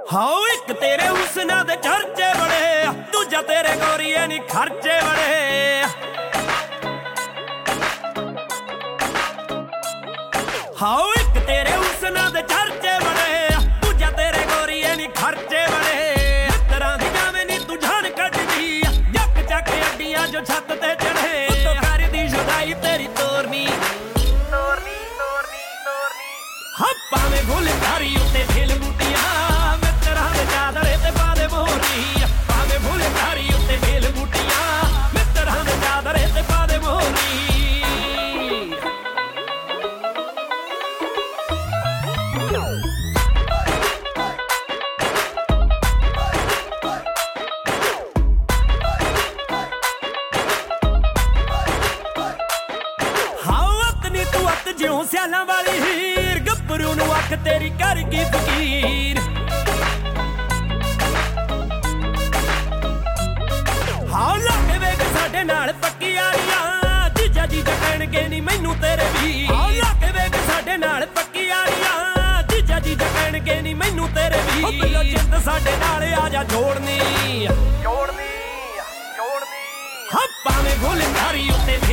ਹਾਓ ਇੱਕ ਤੇਰੇ ਹੁਸਨਾਂ ਦੇ ਚਰਚੇ ਬੜੇ, ਦੂਜਾ ਤੇਰੇ ਗੋਰੀਏ ਨੀ ਖਰਚੇ ਬੜੇ। ਹਾਓ ਇੱਕ ਤੇਰੇ ਹੁਸਨਾਂ ਦੇ ਚਰਚੇ ਬੜੇ, ਦੂਜਾ ਤੇਰੇ ਗੋਰੀਏ ਨੀ ਖਰਚੇ ਬੜੇ। ਮਿੱਤਰਾਂ ਦੀ ਜਾਵੇਂ ਨੀ ਤੂੰ ਜਾਨ ਕੱਢਦੀ, ਜੱਕ ਚੱਕ ਅੱਡੀਆਂ ਜੋ ਛੱਤ ਤੇ ਚੜੇ। ਉੱਤੋਂ ਕਰਦੀ ਸ਼ੁਦਾਈ ਤੇਰੀ ਤੋਰਨੀ ਹਾਂ ਭਾਵੇਂ ਫੁਲਕਾਰੀ ਉੱਤੇ ਖਿਲ ਬੂਟੀਆਂ, ਮਿੱਤਰਾਂ ਦੇ ਚਾਦਰੇ ਤੇ ਪਾ ਦੇ ਮੋਹਰੀ। ਭਾਵੇਂ ਫੁਲਕਾਰੀ ਉੱਤੇ ਖਿਲ ਬੂਟੀਆਂ, ਮਿੱਤਰਾਂ ਦੇ ਚਾਦਰੇ ਤੇ ਪਾ ਦੇ ਮੋਹਰੀ। ਜਿਉਂ ਸਿਆਲਾਂ ਵਾਲੀ ਹੀਰ, ਗੱਭਰੂ ਨੂੰ ਅੱਖ ਤੇਰੀ ਕਰ ਗਈ ਫਕੀਰ। ਹਾਂ ਲਾਗੇ ਵੇਖ ਸਾਡੇ ਨਾਲ ਪੱਕੀ ਯਾਰੀਆਂ, ਜੀਜਾ ਜੀਜਾ ਕਹਿਣਗੇ ਨੀ ਮੈਨੂੰ ਤੇਰੇ ਵੀ। ਹਾਂ ਲਾਗੇ ਵੇਖ ਸਾਡੇ ਨਾਲ ਪੱਕੀ ਯਾਰੀਆਂ, ਜੀਜਾ ਜੀਜਾ ਕਹਿਣਗੇ ਨੀ ਮੈਨੂੰ ਤੇਰੇ ਵੀ। ਉਹ ਬਿੱਲੋ ਜਿੰਦ ਸਾਡੇ ਨਾਲ ਆ ਜਾ ਜੋੜਨੀ ਹਾਂ ਭਾਵੇਂ ਫੁਲਕਾਰੀ ਉੱਤੇ